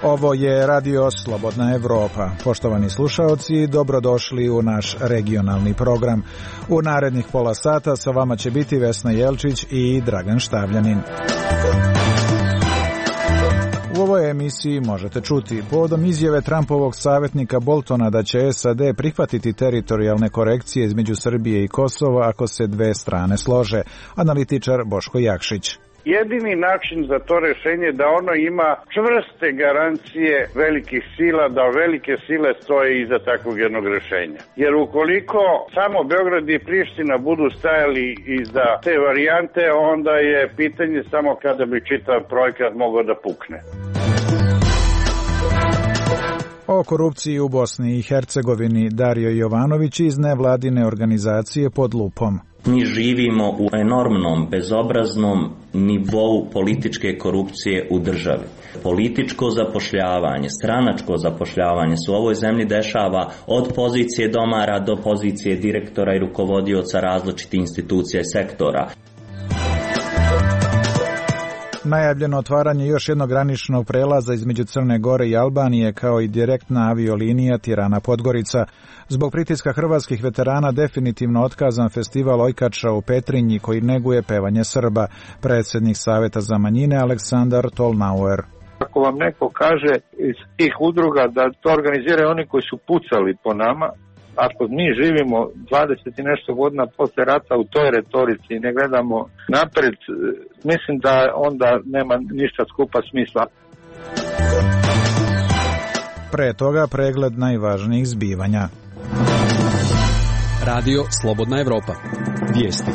Ovo je Radio Slobodna Evropa. Poštovani slušaoci, dobrodošli u naš regionalni program. U narednih pola sata sa vama će biti Vesna Jelčić i Dragan Štavljanin. U ovoj emisiji možete čuti povodom izjave Trumpovog savjetnika Boltona da će SAD prihvatiti teritorijalne korekcije između Srbije i Kosova ako se dve strane slože. Analitičar Boško Jakšić. Jedini način za to rešenje je da ono ima čvrste garancije velikih sila, da velike sile stoje iza takvog jednog rešenja. Jer ukoliko samo Beograd i Priština budu stajali iza te varijante, onda je pitanje samo kada bi čitav projekat mogao da pukne. O korupciji u Bosni i Hercegovini Dario Jovanović iz nevladine organizacije Pod lupom. Mi živimo u enormnom, bezobraznom nivou političke korupcije u državi. Političko zapošljavanje, stranačko zapošljavanje se u ovoj zemlji dešava od pozicije domara do pozicije direktora i rukovodioca različitih institucija i sektora. Najavljeno otvaranje još jednog graničnog prelaza između Crne Gore i Albanije kao i direktna aviolinija Tirana-Podgorica. Zbog pritiska hrvatskih veterana definitivno otkazan festival Ojkača u Petrinji koji neguje pevanje Srba. Predsjednik Saveta za manjine Aleksandar Tolnauer. Ako vam neko kaže iz tih udruga da to organiziraju oni koji su pucali po nama, ako mi živimo 20 i nešto godina posle rata u toj retorici i ne gledamo napred, mislim da onda nema ništa skupa smisla. Pre toga pregled najvažnijih zbivanja. Radio Slobodna Evropa. Vijesti.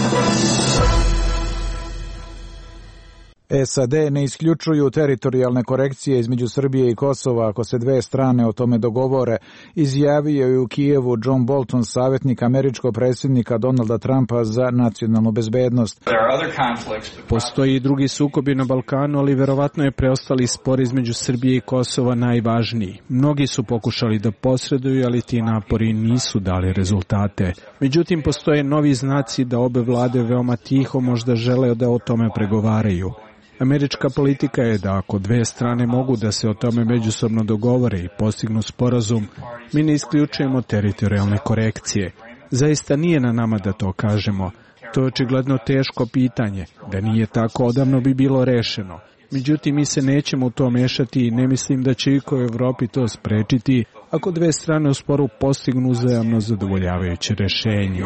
SAD ne isključuju teritorijalne korekcije između Srbije i Kosova ako se dve strane o tome dogovore, izjavio je u Kijevu John Bolton, savjetnik američkog predsjednika Donalda Trumpa za nacionalnu bezbednost. Postoji i drugi sukobi na Balkanu, ali verovatno je preostali spor između Srbije i Kosova najvažniji. Mnogi su pokušali da posreduju, ali ti napori nisu dali rezultate. Međutim, postoje novi znaci da obe vlade veoma tiho možda žele da o tome pregovaraju. Američka politika je da ako dve strane mogu da se o tome međusobno dogovore i postignu sporazum, mi ne isključujemo teritorijalne korekcije. Zaista nije na nama da to kažemo. To je očigledno teško pitanje. Da nije tako, odavno bi bilo rešeno. Međutim, mi se nećemo u to mešati i ne mislim da će iko u Evropi to sprečiti ako dve strane u sporu postignu uzajamno zadovoljavajuće rešenje.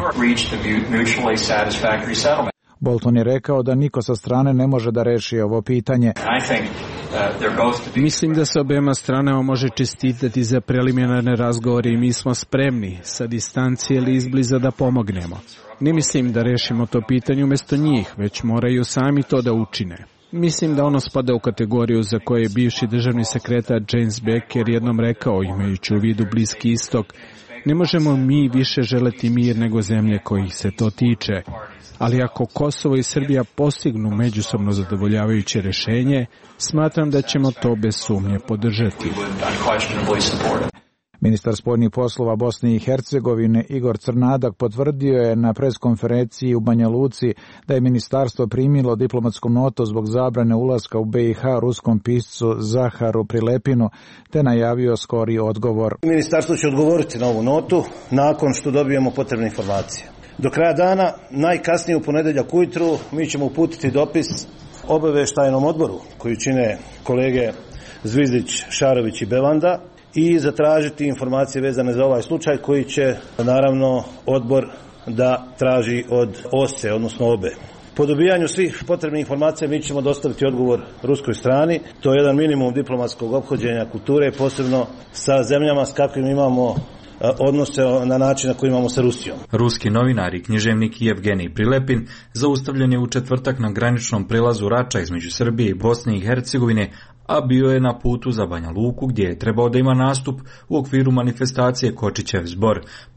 Bolton je rekao da niko sa strane ne može da reši ovo pitanje. Mislim da se obema stranama može čestitati za preliminarne razgovore i mi smo spremni sa distancije ili izbliza da pomognemo. Ne mislim da rešimo to pitanje umjesto njih, već moraju sami to da učine. Mislim da ono spada u kategoriju za koje je bivši državni sekretar James Baker jednom rekao, imajući u vidu Bliski istok, ne možemo mi više želeti mir nego zemlje kojih se to tiče. Ali ako Kosovo i Srbija postignu međusobno zadovoljavajuće rešenje, smatram da ćemo to bez sumnje podržati. Ministar spoljnih poslova Bosne i Hercegovine Igor Crnadak potvrdio je na preskonferenciji u Banja Luci da je ministarstvo primilo diplomatsku notu zbog zabrane ulaska u BiH ruskom piscu Zaharu Prilepinu, te najavio skori odgovor. Ministarstvo će odgovoriti na ovu notu nakon što dobijemo potrebne informacije. Do kraja dana, najkasnije u ponedjeljak ujutru, mi ćemo uputiti dopis obavještajnom odboru koju čine kolege Zvizdić, Šarović i Bevanda i zatražiti informacije vezane za ovaj slučaj koji će naravno odbor da traži od OSCE, odnosno obe. Po dobijanju svih potrebnih informacija mi ćemo dostaviti odgovor ruskoj strani. To je jedan minimum diplomatskog ophođenja kulture, posebno sa zemljama s kakvim imamo odnose na način na koji imamo sa Rusijom. Ruski novinar i književnik Evgenij Prilepin zaustavljen je u četvrtak na graničnom prelazu Rača između Srbije i Bosne i Hercegovine, a bio je na putu za Banja Luku gdje je trebao da ima nastup u okviru manifestacije Kočićev zbor.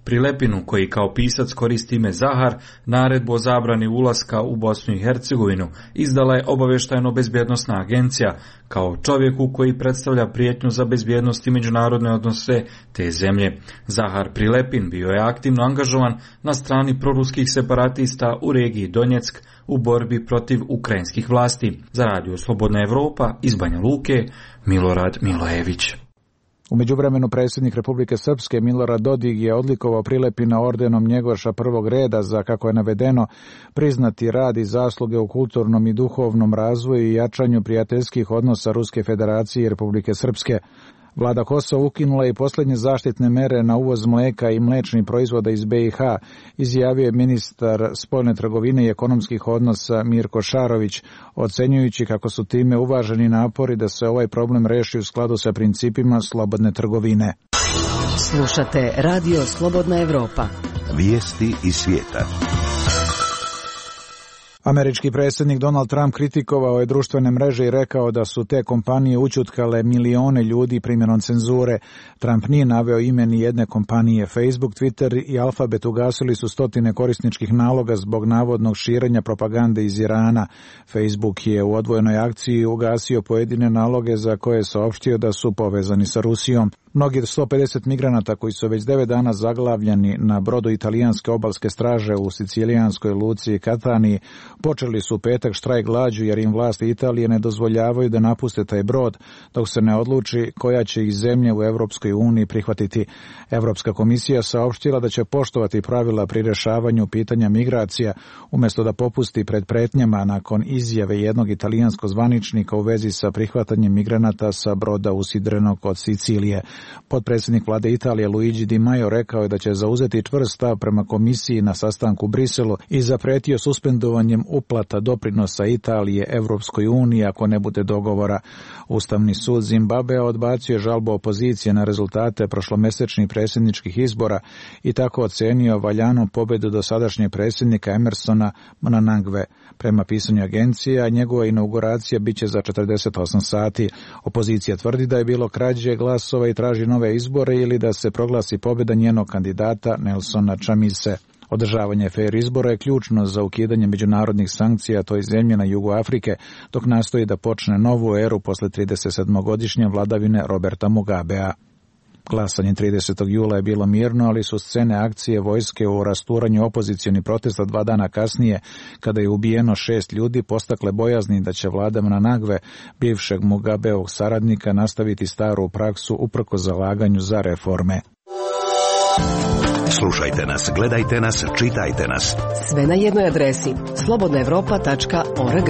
Prilepinu, koji kao pisac koristi ime Zahar, naredbu o zabrani ulaska u Bosnu i Hercegovinu izdala je obavještajno-bezbjednosna agencija, kao čovjeku koji predstavlja prijetnju za bezbjednost i međunarodne odnose te zemlje. Zahar Prilepin bio je aktivno angažovan na strani proruskih separatista u regiji Donjeck u borbi protiv ukrajinskih vlasti. Za Radio Slobodna Evropa iz Banja Luke, Milorad Milojević. U međuvremenu predsjednik Republike Srpske Milorad Dodik je odlikovao Prilepina ordenom Njegoša prvog reda za, kako je navedeno, priznati rad i zasluge u kulturnom i duhovnom razvoju i jačanju prijateljskih odnosa Ruske Federacije i Republike Srpske. Vlada Kosova ukinula i posljednje zaštitne mere na uvoz mlijeka i mliječnih proizvoda iz BiH, izjavio je ministar spoljne trgovine i ekonomskih odnosa Mirko Šarović, ocenjujući kako su time uvaženi napori da se ovaj problem reši u skladu sa principima slobodne trgovine. Slušate Radio Slobodna Evropa. Vijesti iz svijeta. Američki predsjednik Donald Trump kritikovao je društvene mreže i rekao da su te kompanije ućutkale milione ljudi primjenom cenzure. Trump nije naveo ime ni jedne kompanije. Facebook, Twitter i Alphabet ugasili su stotine korisničkih naloga zbog navodnog širenja propagande iz Irana. Facebook je u odvojenoj akciji ugasio pojedine naloge za koje je saopštio da su povezani sa Rusijom. Mnogi 150 migranata koji su već 9 dana zaglavljeni na brodu italijanske obalske straže u sicilijanskoj luci Catani počeli su u petak štrajk glađu jer im vlasti Italije ne dozvoljavaju da napuste taj brod dok se ne odluči koja će ih zemlje u Europskoj uniji prihvatiti. Europska komisija saopštila da će poštovati pravila pri rješavanju pitanja migracija umjesto da popusti pred pretnjama nakon izjave jednog italijanskog zvaničnika u vezi sa prihvatanjem migranata sa broda usidrenog od Sicilije. Potpredsjednik vlade Italije Luigi Di Maio rekao je da će zauzeti čvrst stav prema komisiji na sastanku u Briselu i zapretio suspendovanjem uplata doprinosa Italije Evropskoj uniji ako ne bude dogovora. Ustavni sud Zimbabvea odbacio žalbu opozicije na rezultate prošlomjesečnih predsjedničkih izbora i tako ocenio valjanu pobjedu dosadašnjeg predsjednika Emersona Mnangagwe. Prema pisanju agencije, njegova inauguracija biće za 48 sati. Opozicija tvrdi da je bilo krađe glasova i traži nove izbore ili da se proglasi pobjeda njenog kandidata Nelsona Chamise. Održavanje fer izbora je ključno za ukidanje međunarodnih sankcija toj zemlji na jugu Afrike, dok nastoji da počne novu eru posle 37-godišnje vladavine Roberta Mugabea. Glasanje 30. jula je bilo mirno, ali su scene akcije vojske u rasturanju opozicionih protesta 2 dana kasnije, kada je ubijeno 6 ljudi, postakle bojazni da će vlada Mnangagwe, bivšeg Mugabeovog saradnika, nastaviti staru praksu uprkos zalaganju za reforme. Slušajte nas, gledajte nas, čitajte nas. Sve na jednoj adresi slobodnaevropa.org.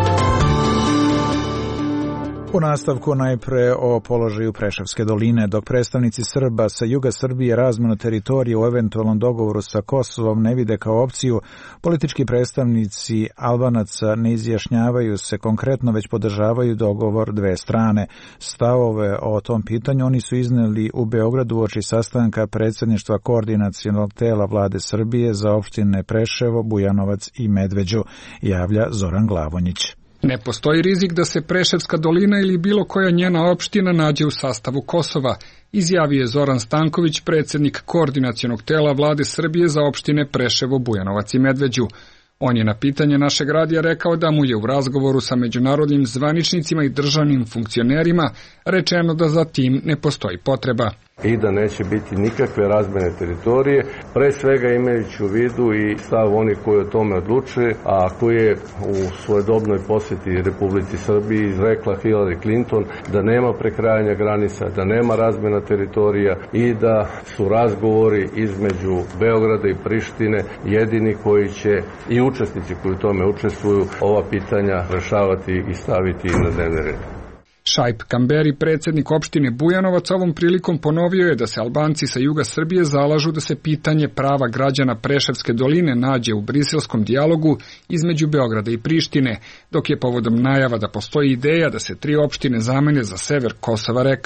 U nastavku najpre o položaju Preševske doline. Dok predstavnici Srba sa juga Srbije razmjenu teritorije u eventualnom dogovoru sa Kosovom ne vide kao opciju, politički predstavnici Albanaca ne izjašnjavaju se konkretno, već podržavaju dogovor dve strane. Stavove o tom pitanju oni su izneli u Beogradu uoči sastanka predsjedništva koordinacionog tela vlade Srbije za opštine Preševo, Bujanovac i Medveđu, javlja Zoran Glavonjić. Ne postoji rizik da se Preševska dolina ili bilo koja njena opština nađe u sastavu Kosova, izjavio je Zoran Stanković, predsjednik koordinacionog tela vlade Srbije za opštine Preševo, Bujanovac i Medveđu. On je na pitanje našeg radija rekao da mu je u razgovoru sa međunarodnim zvaničnicima i državnim funkcionerima rečeno da za tim ne postoji potreba. I da neće biti nikakve razmjene teritorije, pre svega imajući u vidu i stav onih koji o tome odlučuje, a koji je u svojedobnoj posjeti Republici Srbiji izrekla Hillary Clinton da nema prekrajanja granica, da nema razmjena teritorija i da su razgovori između Beograda i Prištine jedini koji će i učesnici koji u tome učestvuju ova pitanja rešavati i staviti na dnevni red. Šaip Kamberi, predsjednik opštine Bujanovac, ovom prilikom ponovio je da se Albanci sa juga Srbije zalažu da se pitanje prava građana Preševske doline nađe u briselskom dijalogu između Beograda i Prištine, dok je povodom najava da postoji ideja da se 3 opštine zamene za sever Kosova rekao: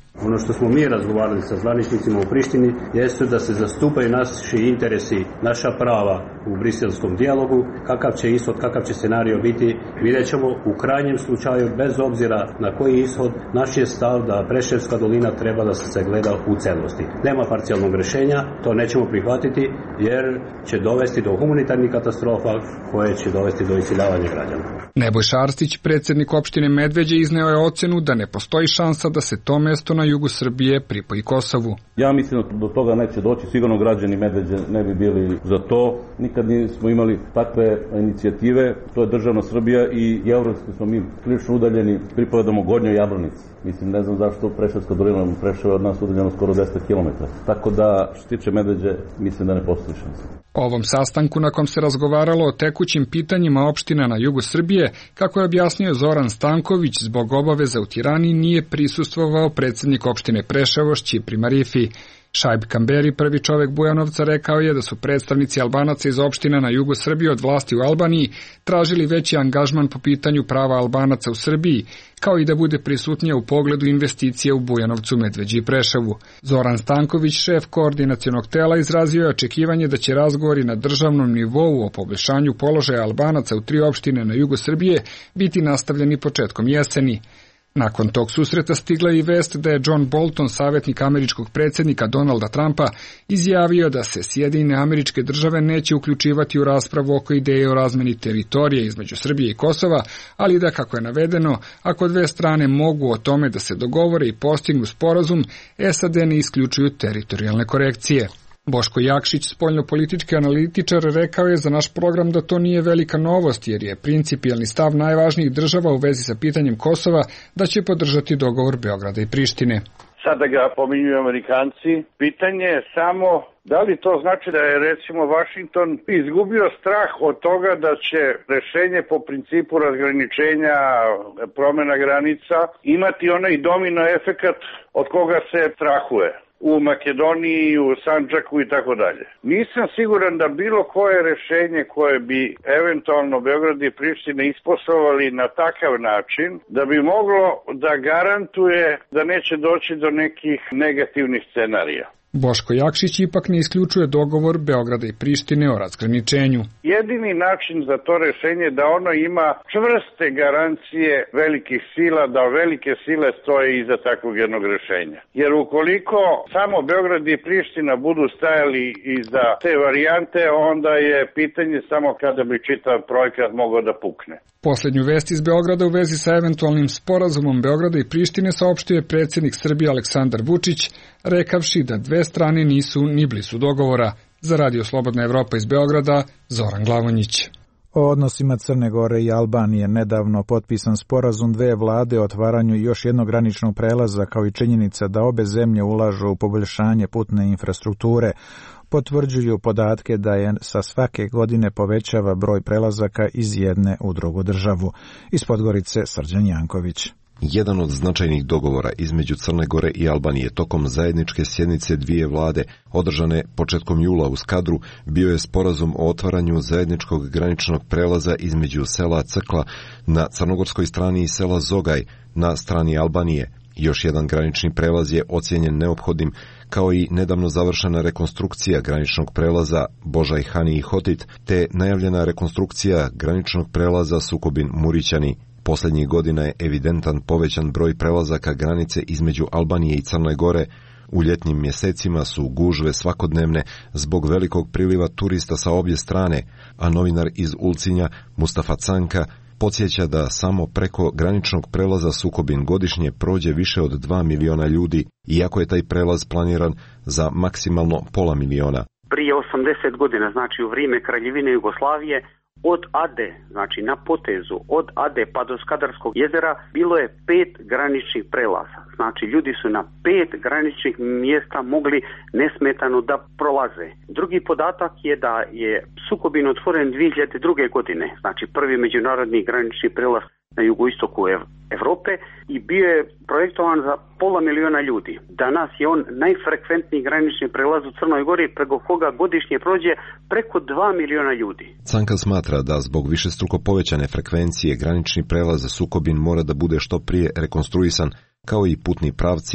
Ono što smo mi razgovarali sa zvaničnicima u Prištini jeste da se zastupaju naši interesi, naša prava u briselskom dijalogu. Kakav će ishod, kakav će scenario biti, vidjet ćemo. U krajnjem slučaju, bez obzira na koji ishod, naš je stav da Preševska dolina treba da se sagleda u celosti. Nema parcijalnog rješenja, to nećemo prihvatiti jer će dovesti do humanitarnih katastrofa koje će dovesti do iseljavanja građana. Nebojša Arstić, predsjednik opštine Medveđe, izneo je ocenu da ne postoji šansa da se to mesto na jugu Srbije pripoji Kosovu. Ja mislim da do toga neće doći, sigurno građani Medveđe ne bi bili za to. Nikad nismo imali takve inicijative, to je državna Srbija i evropski smo mi prilično udaljeni, pripadamo Gornjoj Jablanici. Mislim, ne znam zašto Preševska dolina Preševa od nas udaljeno skoro 10 km. Tako da, što se tiče Medveđe, mislim da ne postoji šansa. O ovom sastanku, na kom se razgovaralo o tekućim pitanjima opština na jugu Srbije, kako je objasnio Zoran Stanković, zbog obaveza u Tirani nije prisustvovao predsjednik opštine Preševo Šćipri Marifi. Šaib Kamberi, prvi čovek Bujanovca, rekao je da su predstavnici Albanaca iz opština na jugu Srbije od vlasti u Albaniji tražili veći angažman po pitanju prava Albanaca u Srbiji, kao i da bude prisutnija u pogledu investicije u Bujanovcu, Medveđi i Preševu. Zoran Stanković, šef koordinacionog tela, izrazio je očekivanje da će razgovori na državnom nivou o poboljšanju položaja Albanaca u 3 opštine na jugu Srbije biti nastavljeni početkom jeseni. Nakon tog susreta stigla je i vest da je John Bolton, savjetnik američkog predsjednika Donalda Trumpa, izjavio da se Sjedinjene Američke Države neće uključivati u raspravu oko ideje o razmeni teritorije između Srbije i Kosova, ali da, kako je navedeno, ako dve strane mogu o tome da se dogovore i postignu sporazum, SAD ne isključuju teritorijalne korekcije. Boško Jakšić, spoljnopolitički analitičar, rekao je za naš program da to nije velika novost, jer je principijelni stav najvažnijih država u vezi sa pitanjem Kosova da će podržati dogovor Beograda i Prištine. Sada ga pominjuju Amerikanci. Pitanje je samo da li to znači da je recimo Vašington izgubio strah od toga da će rešenje po principu razgraničenja, promjena granica imati onaj domino efekat od koga se strahuje u Makedoniji, u Sandžaku i tako dalje. Nisam siguran da bilo koje rešenje koje bi eventualno Beograd i Priština isposlovali na takav način da bi moglo da garantuje da neće doći do nekih negativnih scenarija. Boško Jakšić ipak ne isključuje dogovor Beograda i Prištine o razgraničenju. Jedini način za to rešenje je da ono ima čvrste garancije velikih sila, da velike sile stoje iza takvog jednog rešenja. Jer ukoliko samo Beograd i Priština budu stajali iza te varijante, onda je pitanje samo kada bi čitav projekat mogao da pukne. Poslednju vest iz Beograda u vezi sa eventualnim sporazumom Beograda i Prištine saopštio je predsjednik Srbije Aleksandar Vučić, rekavši da dve strane nisu ni blizu dogovora. Za Radio Slobodna Evropa iz Beograda, Zoran Glavonjić. O odnosima Crne Gore i Albanije nedavno potpisan sporazum dve vlade o otvaranju još jednog graničnog prelaza, kao i činjenica da obe zemlje ulažu u poboljšanje putne infrastrukture, potvrđuju podatke da je sa svake godine povećava broj prelazaka iz jedne u drugu državu. Iz Podgorice, Srđan Janković. Jedan od značajnih dogovora između Crne Gore i Albanije tokom zajedničke sjednice dvije vlade, održane početkom jula u Skadru, bio je sporazum o otvaranju zajedničkog graničnog prelaza između sela Crkla na crnogorskoj strani i sela Zogaj na strani Albanije. Još jedan granični prelaz je ocijenjen neophodnim, kao i nedavno završena rekonstrukcija graničnog prelaza Božaj Hani i Hotit, te najavljena rekonstrukcija graničnog prelaza Sukobin-Murićani. Poslednjih godina je evidentan povećan broj prelazaka granice između Albanije i Crne Gore. U ljetnim mjesecima su gužve svakodnevne zbog velikog priliva turista sa obje strane, a novinar iz Ulcinja Mustafa Canka podsjeća da samo preko graničnog prelaza Sukobin godišnje prođe više od 2 miliona ljudi, iako je taj prelaz planiran za maksimalno pola miliona. Prije 80 godina, znači u vrijeme Kraljevine Jugoslavije, od Ade, znači na potezu, od Ade pa do Skadarskog jezera, bilo je 5 graničnih prelaza. Znači ljudi su na 5 graničnih mjesta mogli nesmetano da prolaze. Drugi podatak je da je Sukobin otvoren 2002. godine, znači prvi međunarodni granični prelaz na jugoistoku Evrope i bio je projektovan za pola miliona ljudi. Danas je on najfrekventniji granični prelaz u Crnoj Gori, preko koga godišnje prođe preko 2 miliona ljudi. Canka smatra da zbog višestruko povećane frekvencije granični prelaz Sukobin mora da bude što prije rekonstruisan, kao i putni pravci.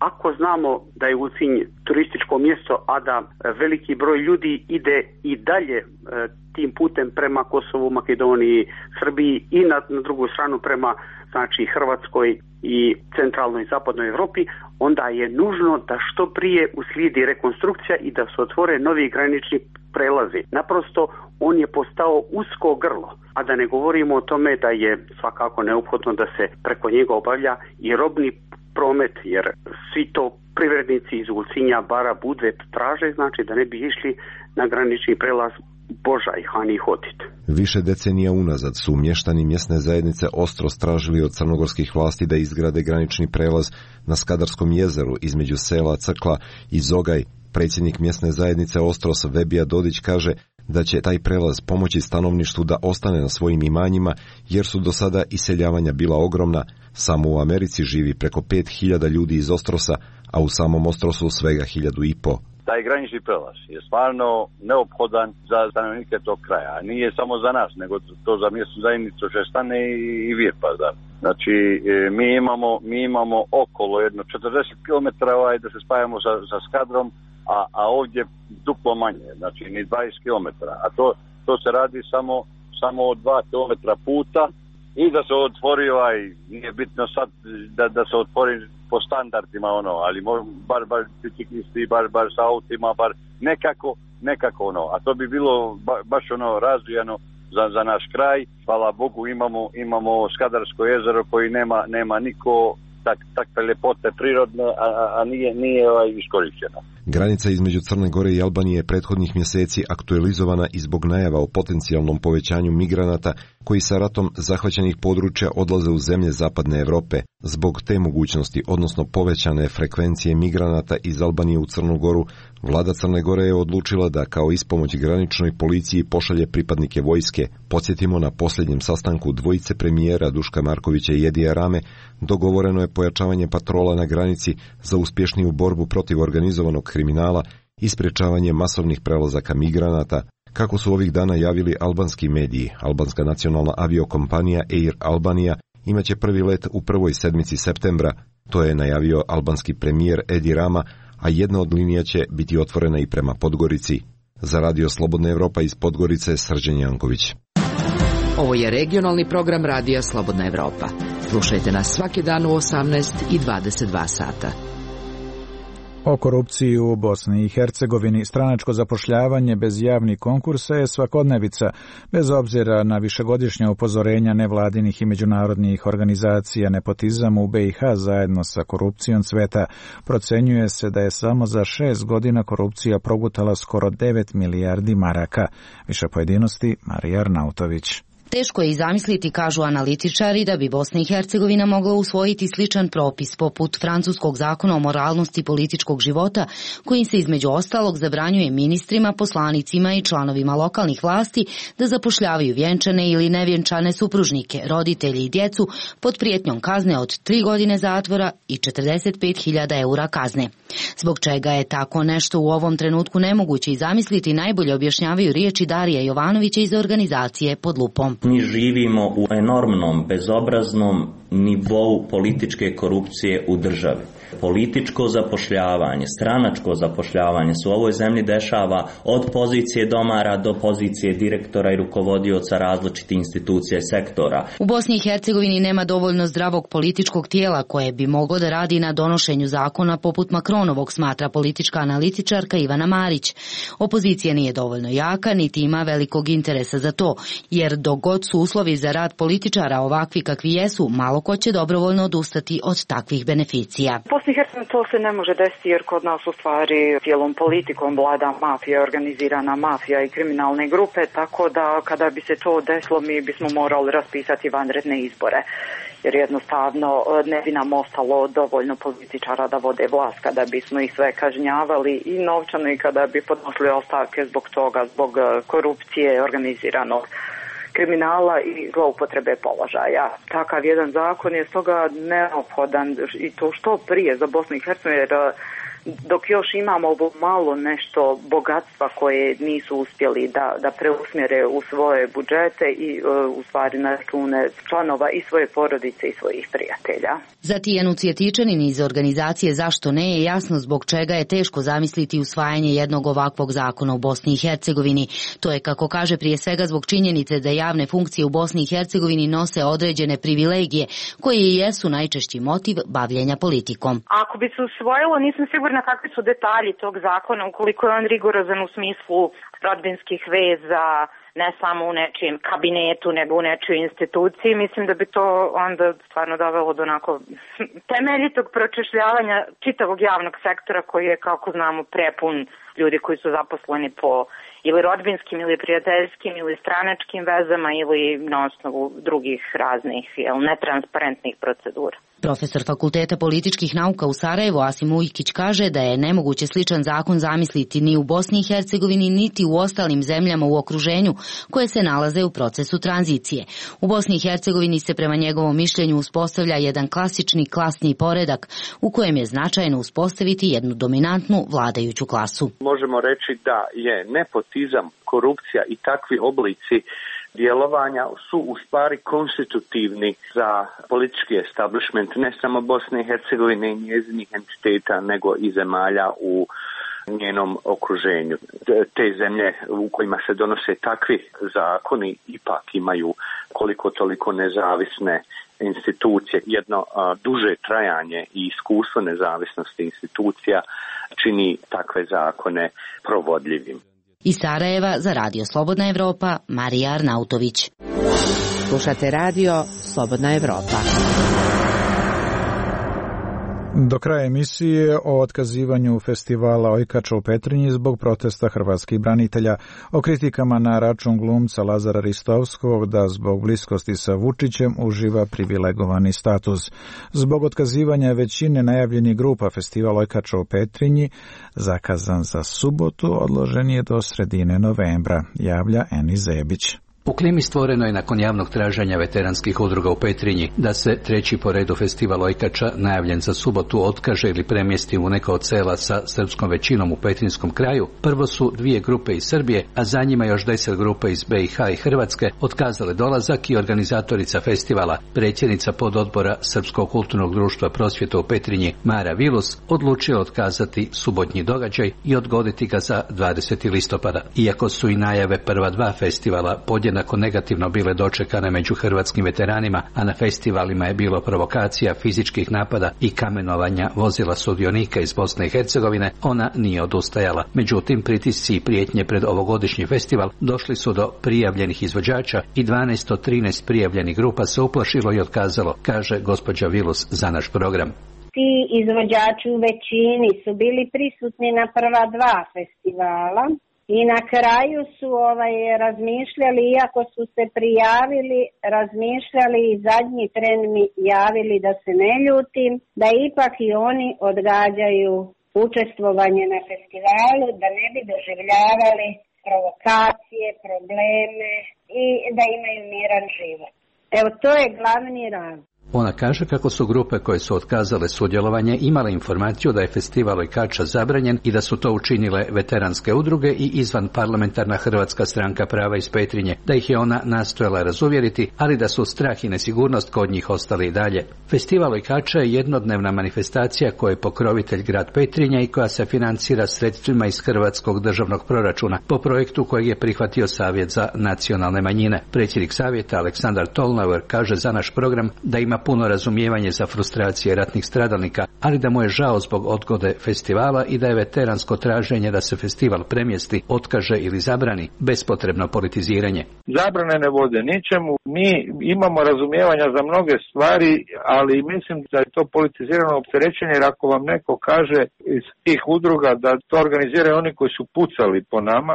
ako znamo da je Ulcinj turističko mjesto, a da veliki broj ljudi ide i dalje tim putem prema Kosovu, Makedoniji, Srbiji i na drugu stranu prema Hrvatskoj i centralnoj i zapadnoj Europi, onda je nužno da što prije uslijedi rekonstrukcija i da se otvore novi granični prelazi. Naprosto on je postao usko grlo, a da ne govorimo o tome da je svakako neophodno da se preko njega obavlja i robni promet, jer svi to privrednici iz Ulcinja, Bara, Budve traže, znači da ne bi išli na granični prelaz Božaj, Han i Hotit. Više decenija unazad su mještani mjesne zajednice Ostros tražili od crnogorskih vlasti da izgrade granični prelaz na Skadarskom jezeru između sela Crkla i Zogaj. Predsjednik mjesne zajednice Ostros Vebija Dodić kaže da će taj prelaz pomoći stanovništvu da ostane na svojim imanjima, jer su do sada iseljavanja bila ogromna. Samo u Americi živi preko 5.000 ljudi iz Ostrosa, a u samom Ostrosu svega 1.500. Taj granični prelaz je stvarno neophodan za stanovnike tog kraja. Nije samo za nas, nego to za mjesnu zajednicu Šestane i Virpa. Da. Znači, mi imamo okolo jedno 40 km da se spajamo sa Skadrom, a ovdje duplo manje, znači ni 20 km. A to se radi samo od 2 km puta i da se otvori nije bitno sad da se otvori po standardima ali bar biciklisti, bar sa autima, bar nekako a to bi bilo baš razvijano za naš kraj. Hvala Bogu imamo Skadarsko jezero koji nema niko takve ljepote prirodne, a nije iskorištena. Granica između Crne Gore i Albanije je prethodnih mjeseci aktualizovana i zbog najava o potencijalnom povećanju migranata koji sa ratom zahvaćenih područja odlaze u zemlje zapadne Europe. Zbog te mogućnosti, odnosno povećane frekvencije migranata iz Albanije u Crnu Goru, vlada Crne Gore je odlučila da kao ispomoć graničnoj policiji pošalje pripadnike vojske. Podsjetimo, na posljednjem sastanku dvojice premijera Duška Markovića i Edija Rame dogovoreno je pojačavanje patrola na granici za uspješniju borbu protiv organizovanog kriminala i sprječavanje masovnih prelazaka migranata. Kako su ovih dana javili albanski mediji, albanska nacionalna aviokompanija Air Albania imaće prvi let u prvoj sedmici septembra. To je najavio albanski premijer Edi Rama, a jedna od linija će biti otvorena i prema Podgorici. Za Radio Slobodna Evropa iz Podgorice, Srđan Janković. Ovo je regionalni program Radija Slobodna Evropa. Slušajte nas svaki dan u 18 i 22 sata. O korupciji u Bosni i Hercegovini stranačko zapošljavanje bez javnih konkursa je svakodnevica, bez obzira na višegodišnja upozorenja nevladinih i međunarodnih organizacija. Nepotizam u BiH zajedno sa korupcijom cveta. Procenjuje se da je samo za 6 godina korupcija progutala skoro 9 milijardi maraka. Više pojedinosti, Marija Arnautović. Teško je i zamisliti, kažu analitičari, da bi Bosna i Hercegovina mogla usvojiti sličan propis poput francuskog zakona o moralnosti političkog života, kojim se između ostalog zabranjuje ministrima, poslanicima i članovima lokalnih vlasti da zapošljavaju vjenčane ili nevjenčane supružnike, roditelje i djecu pod prijetnjom kazne od 3 godine zatvora i 45.000 eura kazne. Zbog čega je tako nešto u ovom trenutku nemoguće i zamisliti, najbolje objašnjavaju riječi Darija Jovanovića iz organizacije Pod lupom. Mi živimo u enormnom, bezobraznom nivou političke korupcije u državi. Političko zapošljavanje, stranačko zapošljavanje se u ovoj zemlji dešava od pozicije domara do pozicije direktora i rukovodioca različitih institucija i sektora. U Bosni i Hercegovini nema dovoljno zdravog političkog tijela koje bi moglo da radi na donošenju zakona poput Makronovog, smatra politička analitičarka Ivana Marić. Opozicija nije dovoljno jaka, niti ima velikog interesa za to, jer dok god su uslovi za rad političara ovakvi kakvi jesu, malo ko će dobrovoljno odustati od takvih beneficija. Bosni i Hercegovini to se ne može desiti jer kod nas u stvari cijelom politikom vlada mafija, organizirana mafija i kriminalne grupe, tako da kada bi se to desilo mi bismo morali raspisati vanredne izbore. Jer jednostavno ne bi nam ostalo dovoljno političara da vode vlast kada bismo ih sve kažnjavali i novčano i kada bi podnosili ostavke zbog toga, zbog korupcije, organiziranog kriminala i zloupotrebe položaja. Takav jedan zakon je stoga neophodan i to što prije za Bosnu i Hercegovinu, jer dok još imamo ovo malo nešto bogatstva koje nisu uspjeli da preusmjere u svoje budžete i u stvari na račune članova i svoje porodice i svojih prijatelja. Za Tijanu Cvjetičanin iz organizacije Zašto ne je jasno zbog čega je teško zamisliti usvajanje jednog ovakvog zakona u Bosni i Hercegovini. To je, kako kaže, prije svega zbog činjenice da javne funkcije u Bosni i Hercegovini nose određene privilegije koje i jesu najčešći motiv bavljenja politikom. Ako bi se usvojilo, nisam sigurna kakvi su detalji tog zakona, ukoliko je on rigorozan u smislu rodbinskih veza, ne samo u nečijem kabinetu, nego u nečijoj instituciji. Mislim da bi to onda stvarno dovelo do onako temeljitog pročešljavanja čitavog javnog sektora koji je, kako znamo, prepun ljudi koji su zaposleni po ili rodbinskim ili prijateljskim ili stranačkim vezama ili na osnovu drugih raznih netransparentnih procedura. Profesor Fakulteta političkih nauka u Sarajevu Asim Ujkić kaže da je nemoguće sličan zakon zamisliti ni u Bosni i Hercegovini niti u ostalim zemljama u okruženju koje se nalaze u procesu tranzicije. U Bosni i Hercegovini se prema njegovom mišljenju uspostavlja jedan klasični klasni poredak u kojem je značajno uspostaviti jednu dominantnu vladajuću klasu. Možemo reći da je nepotizam, korupcija i takvi oblici djelovanja su u stvari konstitutivni za politički establishment ne samo Bosne i Hercegovine i njezinih entiteta, nego i zemalja u njenom okruženju. Te zemlje u kojima se donose takvi zakoni ipak imaju koliko toliko nezavisne institucije. Jedno duže trajanje i iskustvo nezavisnosti institucija čini takve zakone provodljivim. Iz Sarajeva za Radio Slobodna Evropa, Marija Arnautović. Slušate Radio Slobodna Evropa. Do kraja emisije o otkazivanju festivala Ojkača u Petrinji zbog protesta hrvatskih branitelja, o kritikama na račun glumca Lazara Ristovskog da zbog bliskosti sa Vučićem uživa privilegovani status. Zbog otkazivanja većine najavljenih grupa festival Ojkača u Petrinji, zakazan za subotu, odložen je do sredine novembra, javlja Eni Zebić. U klimi stvoreno je nakon javnog traženja veteranskih udruga u Petrinji da se treći po redu festival Ojkača, najavljen za subotu, otkaže ili premjesti u neko od sela sa srpskom većinom u petrinjskom kraju. Prvo su 2 grupe iz Srbije, a za njima još 10 grupa iz BiH i Hrvatske otkazale dolazak i organizatorica festivala, predsjednica pododbora Srpskog kulturnog društva Prosvjeta u Petrinji Mara Vilus, odlučila otkazati subotnji događaj i odgoditi ga za 20. listopada. Iako su i najave prva 2 festivala podjednako negativno bile dočekane među hrvatskim veteranima, a na festivalima je bilo provokacija, fizičkih napada i kamenovanja vozila sudionika iz Bosne i Hercegovine, ona nije odustajala. Međutim, pritisci i prijetnje pred ovogodišnji festival došli su do prijavljenih izvođača i 12 od 13 prijavljenih grupa se uplašilo i otkazalo, kaže gospođa Vilus za naš program. Ti izvođači u većini su bili prisutni na prva 2 festivala. I na kraju su razmišljali, iako su se prijavili, razmišljali i zadnji tren mi javili da se ne ljutim, da ipak i oni odgađaju učestvovanje na festivalu, da ne bi doživljavali provokacije, probleme i da imaju miran život. Evo, to je glavni razlog. Ona kaže kako su grupe koje su otkazale sudjelovanje imale informaciju da je festival Ojkača zabranjen i da su to učinile veteranske udruge i izvan parlamentarna Hrvatska stranka prava iz Petrinje, da ih je ona nastojala razuvjeriti, ali da su strah i nesigurnost kod njih ostali i dalje. Festival Ojkača je jednodnevna manifestacija koja je pokrovitelj grad Petrinja i koja se financira sredstvima iz hrvatskog državnog proračuna po projektu kojeg je prihvatio Savjet za nacionalne manjine. Predsjednik Savjeta Aleksandar Tolnauer kaže za naš program da ima puno razumijevanje za frustracije ratnih stradalnika, ali da mu je žao zbog odgode festivala i da je veteransko traženje da se festival premjesti, otkaže ili zabrani bespotrebno politiziranje. Zabrane ne vode ničemu, mi imamo razumijevanja za mnoge stvari, ali mislim da je to politizirano opterećenje, jer ako vam neko kaže iz tih udruga da to organiziraju oni koji su pucali po nama,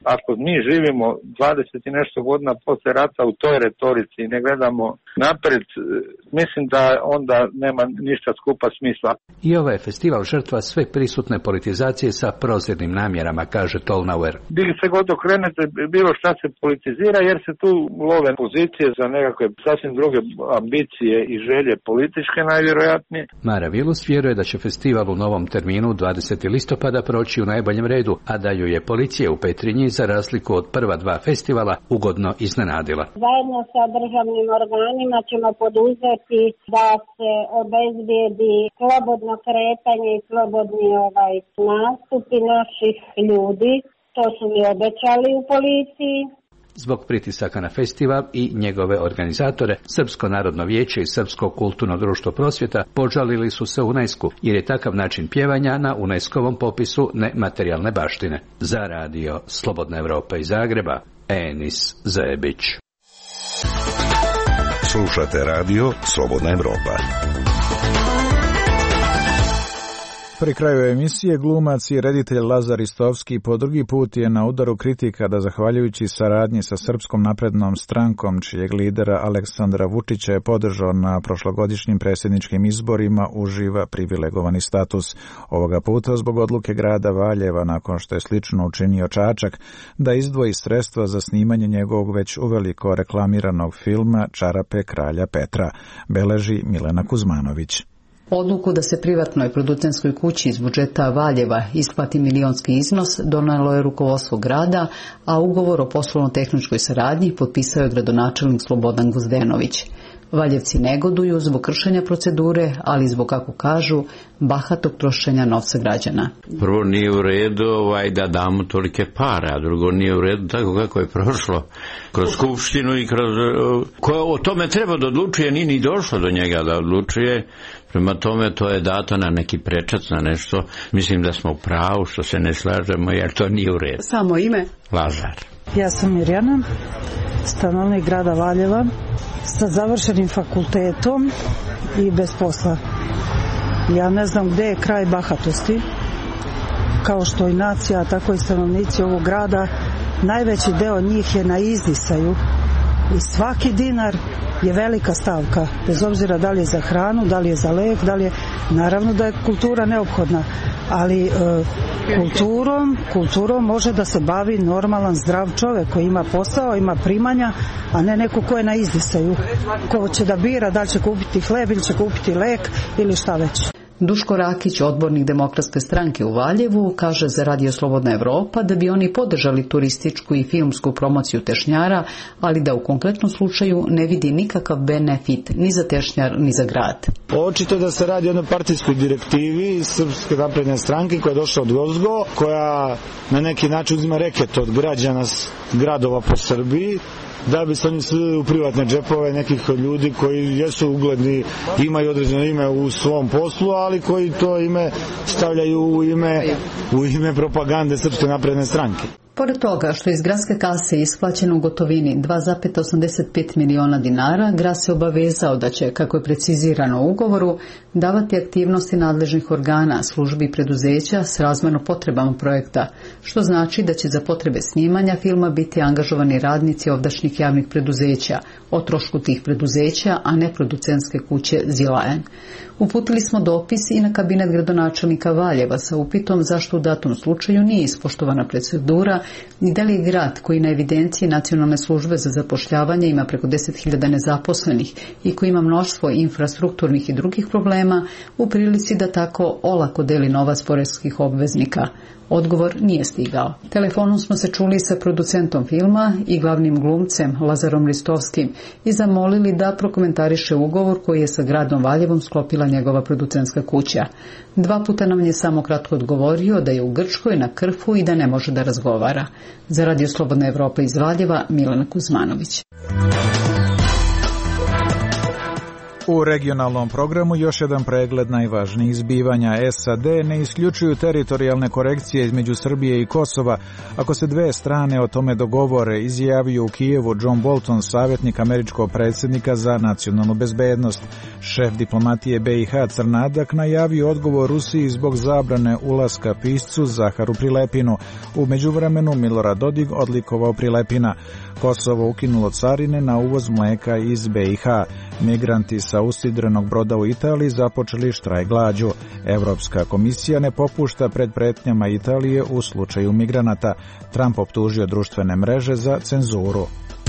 ako mi živimo 20 i nešto godina posle rata u toj retorici i ne gledamo napred, mislim da onda nema ništa skupa smisla. I ovaj festival žrtva sve prisutne politizacije sa prozirnim namjerama, kaže Tolnauer. Bili se god okrenete, bilo šta se politizira jer se tu love pozicije za nekakve sasvim druge ambicije i želje političke najvjerojatnije. Mara Vilus vjeruje da će festival u novom terminu 20. listopada proći u najboljem redu, a da ju je policija u Petrinji za razliku od prva dva festivala ugodno iznenadila. Zajedno sa državnim organima ćemo poduzeti da se obezbijedi slobodno kretanje i slobodni nastupi naših ljudi. To su mi obećali u policiji. Zbog pritisaka na festival i njegove organizatore, Srpsko narodno vijeće i Srpsko kulturno društvo prosvjeta požalili su se UNESCO, jer je takav način pjevanja na UNESCO-vom popisu nematerijalne baštine. Za radio Slobodna Evropa iz Zagreba, Enis Zebić. Slušate radio Slobodna Evropa. Pri kraju emisije glumac i reditelj Lazar Istovski po drugi put je na udaru kritika da zahvaljujući saradnji sa Srpskom naprednom strankom, čijeg lidera Aleksandra Vučića je podržao na prošlogodišnjim predsjedničkim izborima, uživa privilegovani status. Ovoga puta zbog odluke grada Valjeva, nakon što je slično učinio Čačak, da izdvoji sredstva za snimanje njegovog već uveliko reklamiranog filma Čarape kralja Petra, beleži Milena Kuzmanović. Odluku da se privatnoj producentskoj kući iz budžeta Valjeva isplati milionski iznos donijelo je rukovodstvo grada, a ugovor o poslovno-tehničkoj saradnji potpisao je gradonačelnik Slobodan Guzdenović. Valjevci negoduju zbog kršenja procedure, ali zbog, kako kažu, bahatog trošenja novca građana. Prvo, nije u redu da damo tolike pare, a drugo, nije u redu tako kako je prošlo kroz skupštinu i kroz... Ko o tome treba da odlučuje, nije ni došlo do njega da odlučuje. Prema tome, to je dato na neki prečac, na nešto. Mislim da smo u pravu što se ne slažemo, jer to nije u redu. Samo ime? Lazar. Ja sam Mirjana, stanovnik grada Valjeva, sa završenim fakultetom i bez posla. Ja ne znam gde je kraj bahatosti, kao što i nacija, tako i stanovnici ovog grada, najveći deo njih je na izdisaju i svaki dinar je velika stavka, bez obzira da li je za hranu, da li je za lek, da li je, naravno da je kultura neophodna, ali kulturom može da se bavi normalan, zdrav čovjek koji ima posao, ima primanja, a ne neko ko je na izdisaju, ko će da bira da li će kupiti hleb ili će kupiti lek ili šta već. Duško Rakić, odbornik Demokratske stranke u Valjevu, kaže za Radio Slobodna Evropa da bi oni podržali turističku i filmsku promociju Tešnjara, ali da u konkretnom slučaju ne vidi nikakav benefit ni za Tešnjar ni za grad. Očito da se radi o jednoj partijskoj direktivi Srpske napredne stranke koja je došla od Gozgo, koja na neki način uzima reket od građana gradova po Srbiji, da bi se oni slili u privatne džepove nekih ljudi koji jesu ugledni, imaju određeno ime u svom poslu, ali koji to ime stavljaju u ime propagande Srpske napredne stranke. Pored toga što iz gradske kase isplaćeno u gotovini 2,85 miliona dinara, grad se obavezao da će, kako je precizirano u ugovoru, davati aktivnosti nadležnih organa, službi i preduzeća s razmjerno potrebama projekta, što znači da će za potrebe snimanja filma biti angažovani radnici ovdašnjih javnih preduzeća, o trošku tih preduzeća, a ne producentske kuće Zilajan. Uputili smo dopis i na kabinet gradonačelnika Valjeva sa upitom zašto u datom slučaju nije ispoštovana procedura i da li je grad koji na evidenciji Nacionalne službe za zapošljavanje ima preko 10.000 nezaposlenih i koji ima mnoštvo infrastrukturnih i drugih problema u prilici da tako olako deli novac poreskih obveznika. Odgovor nije stigao. Telefonom smo se čuli sa producentom filma i glavnim glumcem Lazarom Ristovskim i zamolili da prokomentariše ugovor koji je sa gradom Valjevom sklopila njegova producentska kuća. 2 puta nam je samo kratko odgovorio da je u Grčkoj na Krfu i da ne može da razgovara. Za Radio Slobodna Evropa iz Valjeva, Milena Kuzmanović. U regionalnom programu još jedan pregled najvažnijih zbivanja. SAD ne isključuju teritorijalne korekcije između Srbije i Kosova ako se dve strane o tome dogovore, izjavio u Kijevu John Bolton, savjetnik američkog predsjednika za nacionalnu bezbednost. Šef diplomatije BiH Crnadak najavio odgovor Rusiji zbog zabrane ulaska piscu Zaharu Prilepinu. U međuvremenu Milorad Dodik odlikovao Prilepina. Kosovo ukinulo carine na uvoz mlijeka iz BiH. Migranti sa usidrenog broda u Italiji započeli štrajk glađu. Evropska komisija ne popušta pred pretnjama Italije u slučaju migranata. Trump optužio društvene mreže za cenzuru.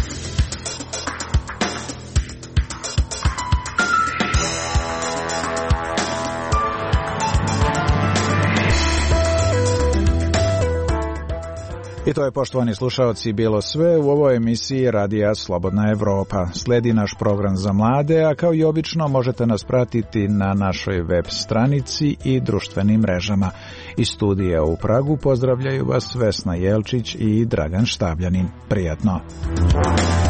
I to je, poštovani slušaoci, bilo sve u ovoj emisiji Radija Slobodna Evropa. Sledi naš program za mlade, a kao i obično možete nas pratiti na našoj web stranici i društvenim mrežama. Iz studija u Pragu pozdravljaju vas Vesna Jelčić i Dragan Štabljanin. Prijatno!